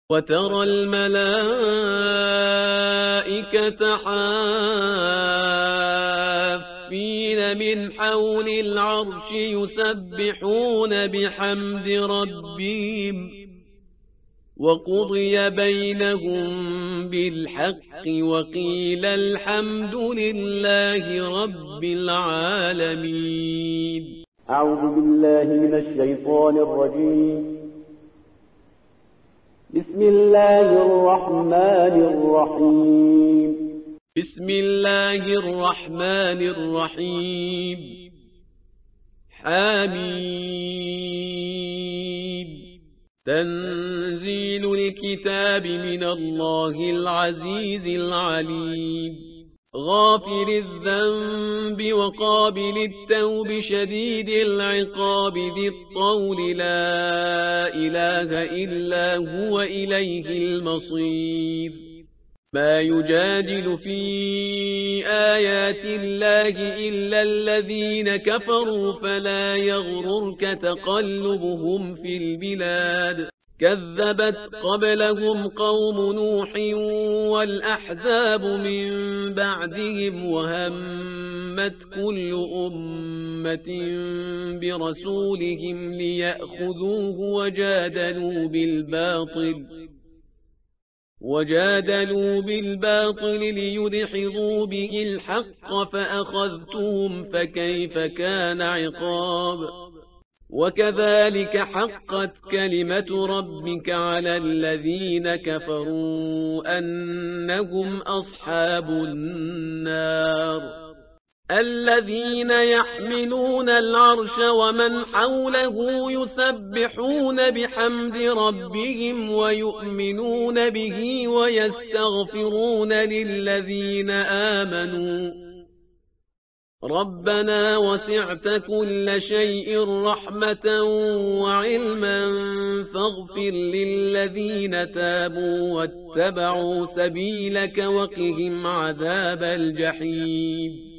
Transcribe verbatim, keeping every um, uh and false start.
وترى الملائكة حافين من حول العرش يسبحون بحمد ربهم وقضي بينهم بالحق وقيل الحمد لله رب العالمين. أعوذ بالله من الشيطان الرجيم. بسم الله الرحمن الرحيم. بسم الله الرحمن الرحيم. حميم. تنزيل الكتاب من الله العزيز العليم. غافر الذنب وقابل التوب شديد العقاب ذي الطول لا إله إلا هو إليه المصير. ما يجادل في آيات الله إلا الذين كفروا فلا يغررك تقلبهم في البلاد. كذبت قبلهم قوم نوح والأحزاب من بعدهم وهمت كل أمة برسولهم ليأخذوه وجادلوا بالباطل وجادلوا بالباطل ليدحضوا به الحق فأخذتهم فكيف كان عقاب. وكذلك حقت كلمة ربك على الذين كفروا أنهم أصحاب النار. الذين يحملون العرش ومن حوله يسبحون بحمد ربهم ويؤمنون به ويستغفرون للذين آمنوا ربنا وسعت كل شيء رحمة وعلما فاغفر للذين تابوا واتبعوا سبيلك وقهم عذاب الجحيم.